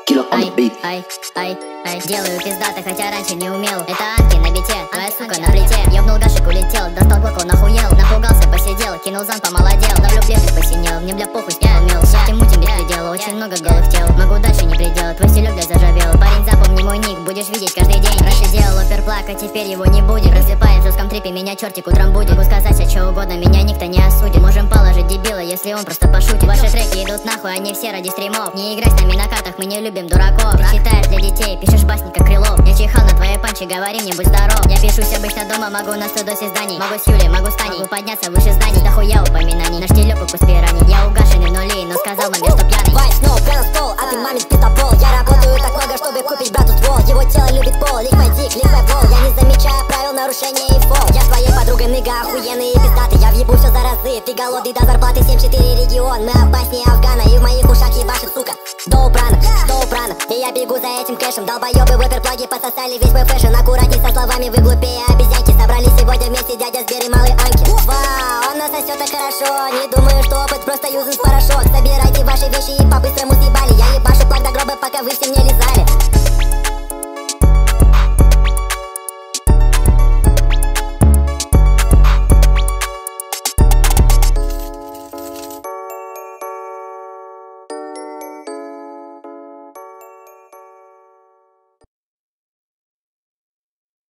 Ай, делаю пиздато, хотя раньше не умел. Это Анки на бите, твоя сука на плите. Ёбнул гашек, улетел, достал блок, он охуел. Напугался, посидел, кинул зан, помолодел. Давлю плевик, посинел, мне бля похуй, я умел. Шахте мутим без предела, очень много голых тел. Могу дальше не предел, твой стилек бля заржавел. Парень, запомни мой ник, будешь видеть каждый день. Раньше делал оперплак, а теперь его не будет. Рассыпая в жестком трипе, меня чертик утром будет. Могу сказать все что угодно, меня никто не осудит. Можем положить дебила, если он просто пошутит. Ваши треки идут нахуй, они все ради стримов. Не играй с нами на картах, мы не любим дураков. Ты читаешь для детей, пишешь басни как Крылов. Я чихал на твои панчи, говори мне, будь здоров. Я пишусь обычно дома, могу на 100 зданий. Могу с Юлей, могу с Таней, могу подняться выше зданий. Да хуя упоминаний, наш телек по спирани. Я угашенный в нули, но сказал маме, что пьяный. Вайс, но прямо стол, а ты маме пиздобол. Я работаю так много, чтобы купить брату ствол. Его тело любит пол, лик мой дик, лик мой пол. Я не замечаю правил нарушения и фол. Я с твоей подругой ныга, охуенный и пиздатый. Я въебу все за разы, ты голодный до зарплаты. 7-4 регион, мы опаснее Афгана. И в моих ушах ебашит, сука, до упрана. И я бегу за этим кэшем. Долбоёбы в оперплаге пососали весь мой фэшн. Аккуратней со словами, вы глупее обезьянки. Собрались сегодня вместе дядя Сбер и малый Анки. Вау, он насосёт так хорошо. Не думаю, что опыт просто юзан с порошок. Собирайте ваши вещи и по-быстрому съебать.